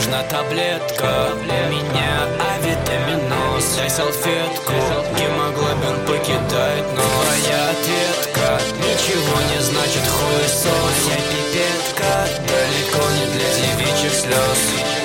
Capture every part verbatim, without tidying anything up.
нужна таблетка, у меня авитаминоз. Дай салфетку, гемоглобин покидает нос. Твоя ответка ничего не значит, хуесос. Я пипетка, далеко не для девичьих слез.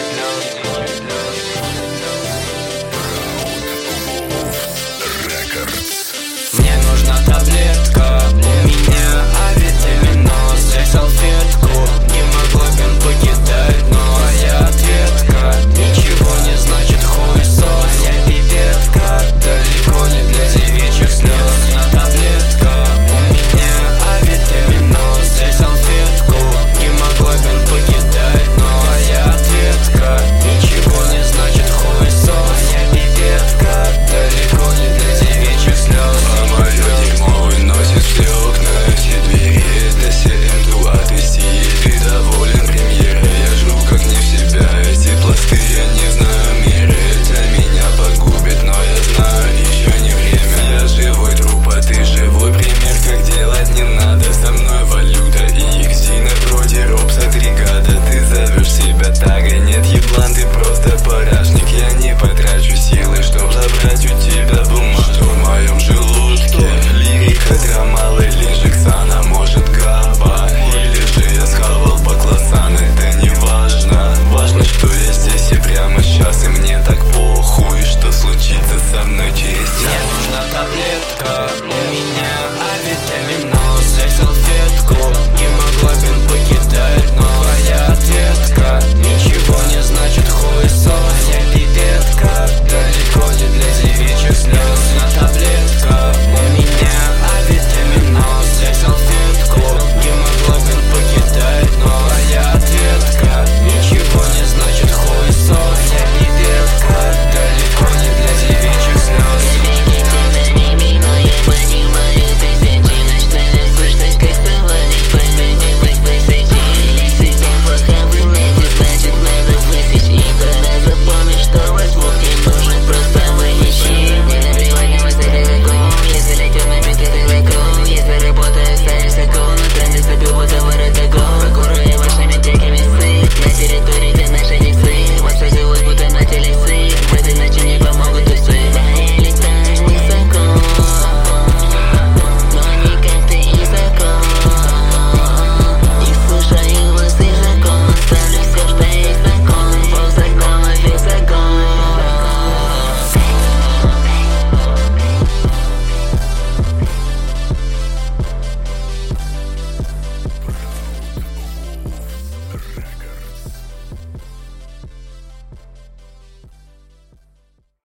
Мне нужна таблетка, у меня авитаминоз. Дай салфетку, гемоглобин покидает нос. Твоя ответка ничего не значит, хуесос. Я пипетка, далеко не для девичьих слез. На таблетка, у меня авитаминоз. Дай салфетку, гемоглобин покидает нос. Твоя ответка ничего не значит, хуесос. Я пипетка, далеко не для девичьих слез. А мое дерьмо выносит все окна, все двери. Это селенту отвести, ты доволен премьерой. Я жру как не в себя, эти пласты, я не знаю меры. Это меня погубит, но я знаю, еще не время. Я живой труп, а ты живой пример, как делать не надо. Со мной валюта и икси напротив ропса три гада. Ты зовешь себя тагой, нет еблан, ты просто парашник. Я не потрачу силы, чтоб забрать у тебя бумажку в моем желудке. Лирика, драма,